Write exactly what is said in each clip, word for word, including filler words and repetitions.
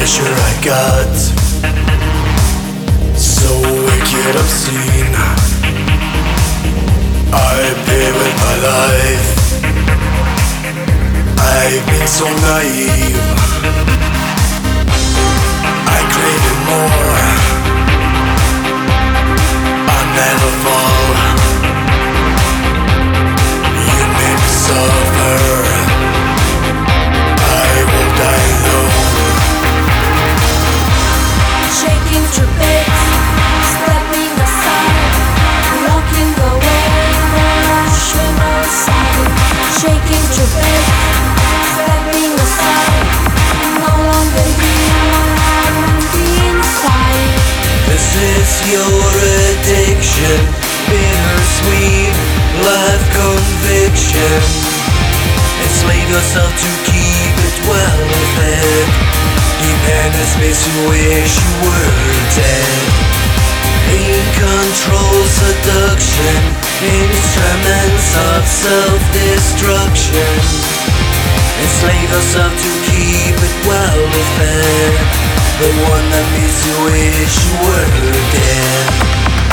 pleasure I got, so wicked obscene. I pay with my life. I've been so naive. I craved more. I never fall. You make me suffer. I will die alone. Shaking through bits, stepping aside, walking away, rational side. Shaking through bits, stepping aside, no longer here, I'm empty inside. This is your addiction, bittersweet life conviction. Enslave yourself to keep it well fed. Dependence makes you wish you were dead. In control, seduction, instruments of self-destruction. Enslave yourself to keep it well fed. The one that makes you wish you were dead.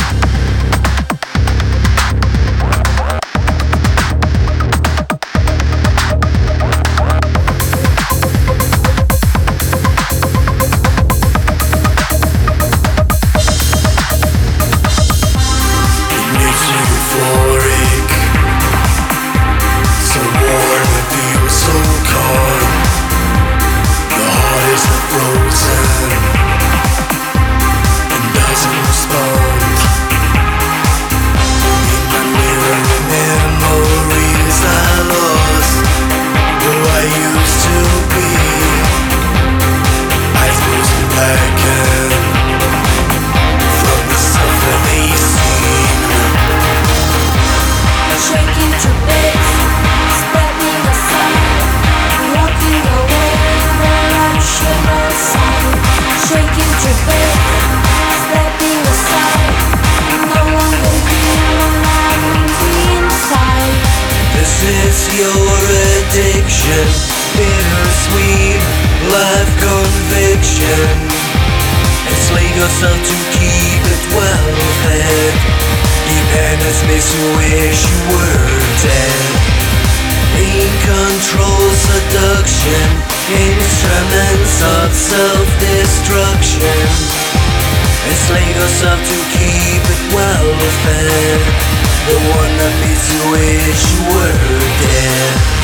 Bittersweet life conviction. Enslave yourself to keep it well fed. Dependence makes you wish you were dead. In control, seduction, instruments of self-destruction. Enslave yourself to keep it well fed. The one that makes you wish you were dead.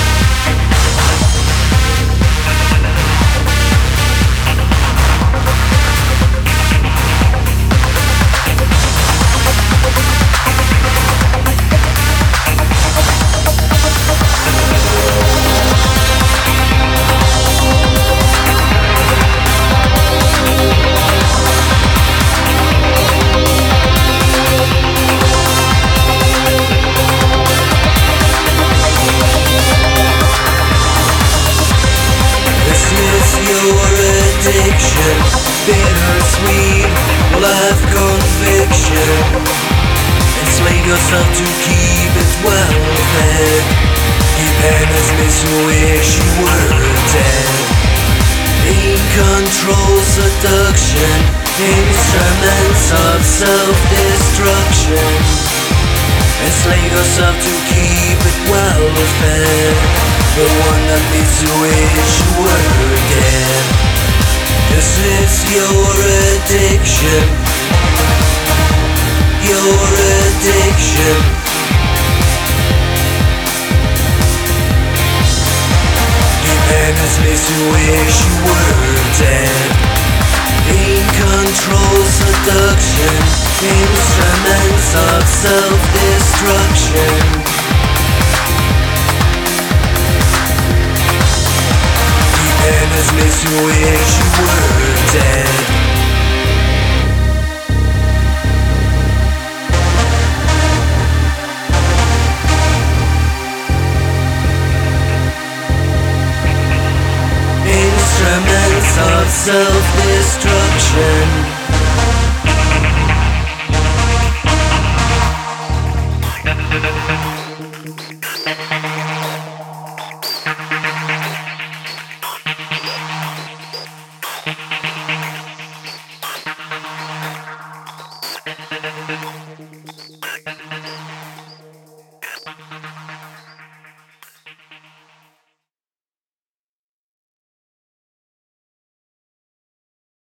Bittersweet life conviction. Enslave yourself to keep it well fed. Dependence makes you wish you were dead. In control, seduction, instruments of self-destruction. Enslave yourself to keep it well fed. The one that makes you wish you were dead. This is your addiction, your addiction. Dependence makes you wish you were dead. In control, seduction, instruments of self-destruction. Dependence makes you wish you were dead. Instruments of self-destruction.